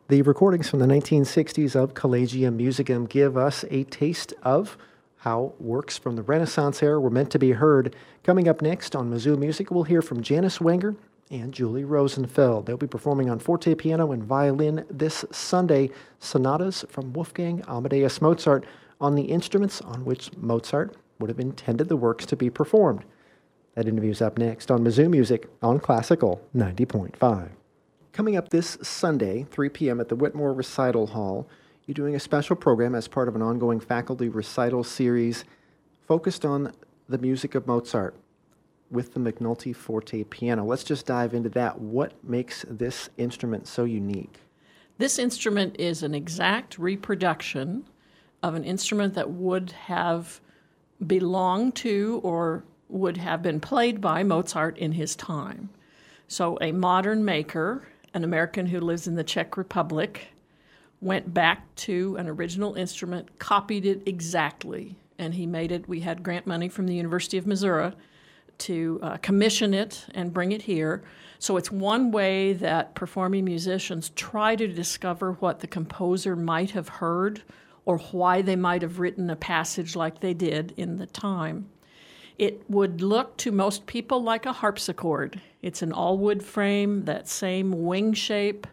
The recordings from the 1960s of Collegium Musicum give us a taste of how works from the Renaissance era were meant to be heard. Coming up next on Mizzou Music, we'll hear from Janice Wenger and Julie Rosenfeld. They'll be performing on forte, piano, and violin this Sunday, sonatas from Wolfgang Amadeus Mozart on the instruments on which Mozart would have intended the works to be performed. That interview's up next on Mizzou Music on Classical 90.5. Coming up this Sunday, 3 p.m. at the Whitmore Recital Hall, you're doing a special program as part of an ongoing faculty recital series focused on the music of Mozart with the McNulty Forte piano. Let's just dive into that. What makes this instrument so unique? This instrument is an exact reproduction of an instrument that would have belonged to or would have been played by Mozart in his time. So a modern maker, an American who lives in the Czech Republic, went back to an original instrument, copied it exactly, and he made it. We had grant money from the University of Missouri to commission it and bring it here. So it's one way that performing musicians try to discover what the composer might have heard or why they might have written a passage like they did in the time. It would look to most people like a harpsichord. It's an all-wood frame, that same wing shape,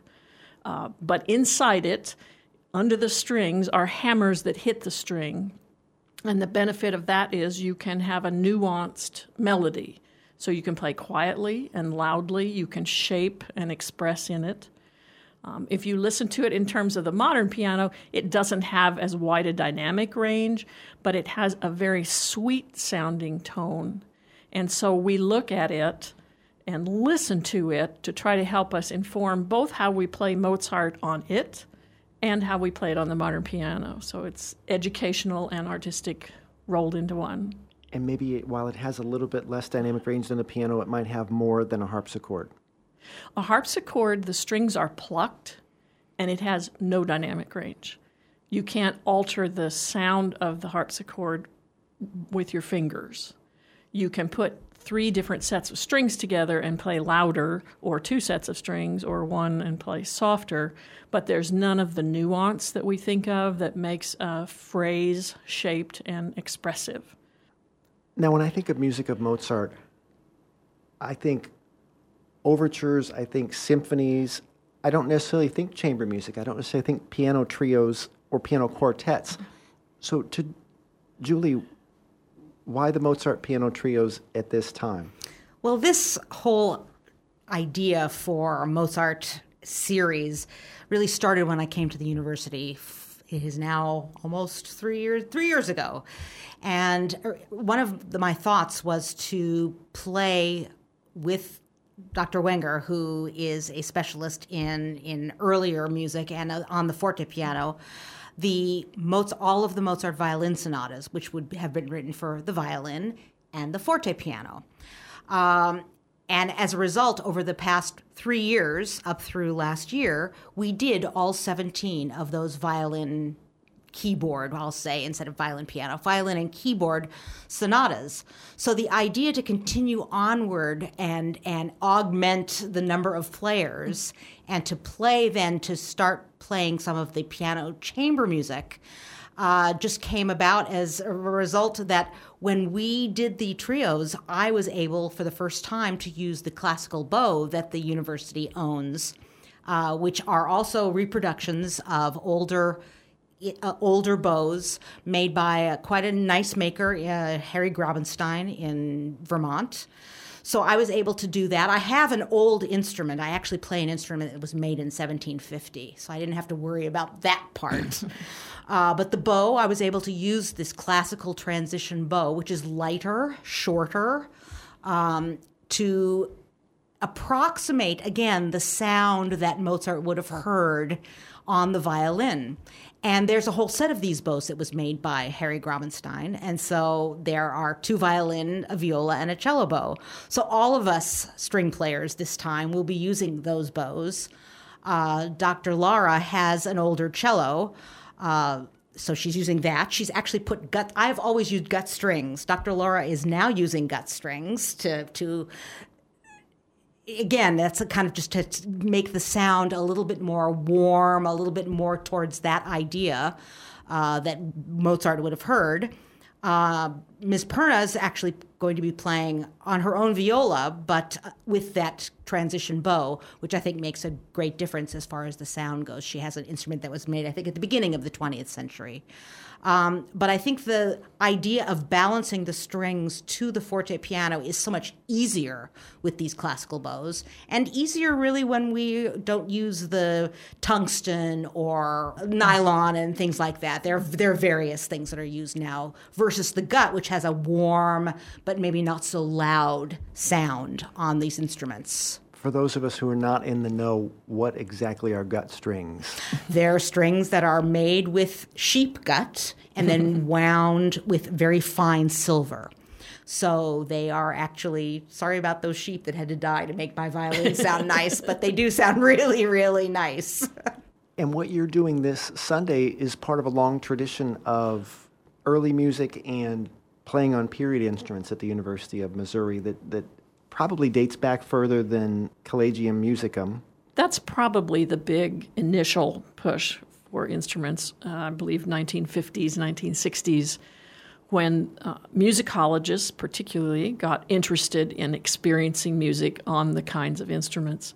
but inside it, under the strings, are hammers that hit the string. And the benefit of that is you can have a nuanced melody. So you can play quietly and loudly. You can shape and express in it. If you listen to it in terms of the modern piano, it doesn't have as wide a dynamic range, but it has a very sweet-sounding tone. And so we look at it and listen to it to try to help us inform both how we play Mozart on it and how we play it on the modern piano. So it's educational and artistic rolled into one. And maybe while it has a little bit less dynamic range than a piano, it might have more than a harpsichord. A harpsichord, the strings are plucked, and it has no dynamic range. You can't alter the sound of the harpsichord with your fingers. You can put 3 different sets of strings together and play louder, or 2 sets of strings, or 1 and play softer, but there's none of the nuance that we think of that makes a phrase shaped and expressive. Now, when I think of music of Mozart, I think overtures, I think symphonies. I don't necessarily think chamber music. I don't necessarily think piano trios or piano quartets. So to Julie, why the Mozart piano trios at this time? Well, this whole idea for a Mozart series really started when I came to the university. It is now almost 3 years ago. And one of my thoughts was to play with Dr. Wenger, who is a specialist in earlier music and on the forte piano, all of the Mozart violin sonatas, which would have been written for the violin and the forte piano. And as a result, over the past 3 years, up through last year, we did all 17 of those violin keyboard, I'll say, instead of violin piano, violin and keyboard sonatas. So the idea to continue onward and augment the number of players and to start playing some of the piano chamber music just came about as a result that when we did the trios, I was able for the first time to use the classical bow that the university owns, which are also reproductions of older bows made by quite a nice maker, Harry Grabenstein in Vermont. So I was able to do that. I have an old instrument. I actually play an instrument that was made in 1750, so I didn't have to worry about that part. But the bow, I was able to use this classical transition bow, which is lighter, shorter, to approximate, again, the sound that Mozart would have heard on the violin. And there's a whole set of these bows that was made by Harry Grabenstein. And so there are 2 violin, a viola, and a cello bow. So all of us string players this time will be using those bows. Dr. Laura has an older cello, so she's using that. She's actually put I've always used gut strings. Dr. Laura is now using gut strings to again, that's kind of just to make the sound a little bit more warm, a little bit more towards that idea that Mozart would have heard. Ms. Perna is actually going to be playing on her own viola, but with that transition bow, which I think makes a great difference as far as the sound goes. She has an instrument that was made, I think, at the beginning of the 20th century. But I think the idea of balancing the strings to the forte piano is so much easier with these classical bows, and easier really when we don't use the tungsten or nylon and things like that. There are various things that are used now versus the gut, which has a warm but maybe not so loud sound on these instruments. For those of us who are not in the know, what exactly are gut strings? They're strings that are made with sheep gut and then wound with very fine silver. So they are actually, sorry about those sheep that had to die to make my violin sound nice, but they do sound really, really nice. And what you're doing this Sunday is part of a long tradition of early music and playing on period instruments at the University of Missouri that probably dates back further than Collegium Musicum. That's probably the big initial push for instruments, I believe 1950s, 1960s, when musicologists particularly got interested in experiencing music on the kinds of instruments.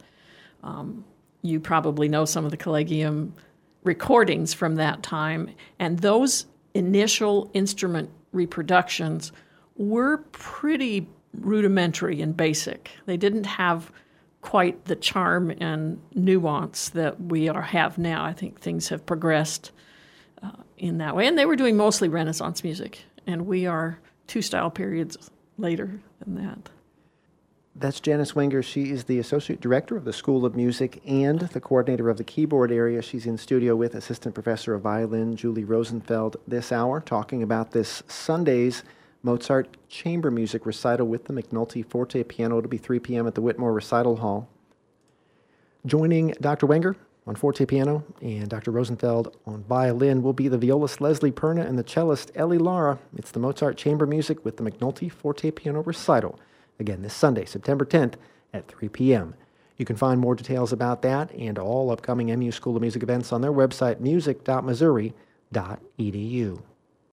You probably know some of the Collegium recordings from that time, and those initial instrument reproductions were pretty rudimentary and basic. They didn't have quite the charm and nuance that we have now. I think things have progressed in that way. And they were doing mostly Renaissance music, and we are 2 style periods later than that. That's Janice Wenger. She is the Associate Director of the School of Music and the coordinator of the keyboard area. She's in studio with Assistant Professor of Violin Julie Rosenfeld this hour, talking about this Sunday's Mozart Chamber Music Recital with the McNulty Forte Piano. It'll be 3 p.m. at the Whitmore Recital Hall. Joining Dr. Wenger on forte piano and Dr. Rosenfeld on violin will be the violist Leslie Perna and the cellist Ellie Lara. It's the Mozart Chamber Music with the McNulty Forte Piano Recital. Again, this Sunday, September 10th at 3 p.m. You can find more details about that and all upcoming MU School of Music events on their website, music.missouri.edu.